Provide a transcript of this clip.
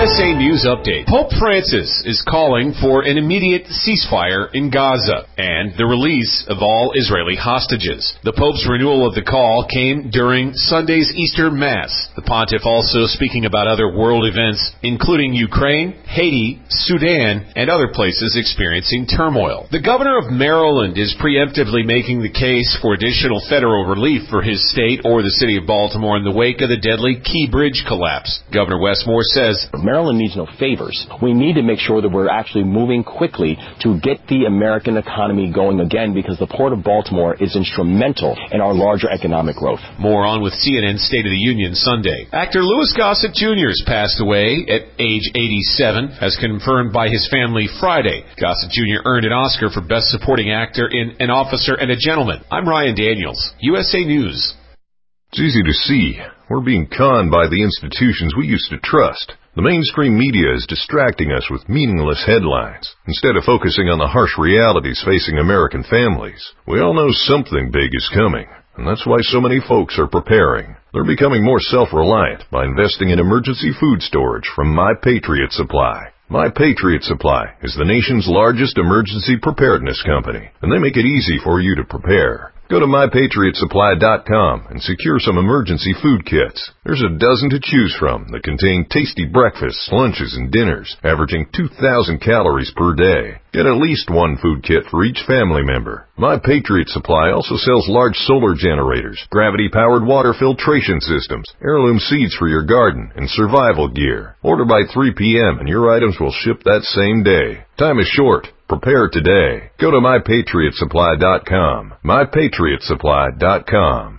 USA News Update. Pope Francis is calling for an immediate ceasefire in Gaza and the release of all Israeli hostages. The Pope's renewal of the call came during Sunday's Easter Mass. The pontiff also speaking about other world events, including Ukraine, Haiti, Sudan, and other places experiencing turmoil. The governor of Maryland is preemptively making the case for additional federal relief for his state or the city of Baltimore in the wake of the deadly Key Bridge collapse. Governor Wes Moore says, Maryland needs no favors. We need to make sure that we're actually moving quickly to get the American economy going again, because the Port of Baltimore is instrumental in our larger economic growth. More on with CNN's State of the Union Sunday. Actor Louis Gossett Jr. has passed away at age 87, as confirmed by his family Friday. Gossett Jr. earned an Oscar for Best Supporting Actor in An Officer and a Gentleman. I'm Ryan Daniels, USA News. It's easy to see. We're being conned by the institutions we used to trust. The mainstream media is distracting us with meaningless headlines, instead of focusing on the harsh realities facing American families. We all know something big is coming, and that's why so many folks are preparing. They're becoming more self-reliant by investing in emergency food storage from My Patriot Supply. My Patriot Supply is the nation's largest emergency preparedness company, and they make it easy for you to prepare. Go to MyPatriotSupply.com and secure some emergency food kits. There's a dozen to choose from that contain tasty breakfasts, lunches, and dinners, averaging 2,000 calories per day. Get at least one food kit for each family member. My Patriot Supply also sells large solar generators, gravity-powered water filtration systems, heirloom seeds for your garden, and survival gear. Order by 3 p.m. and your items will ship that same day. Time is short. Prepare today. Go to MyPatriotSupply.com. MyPatriotSupply.com.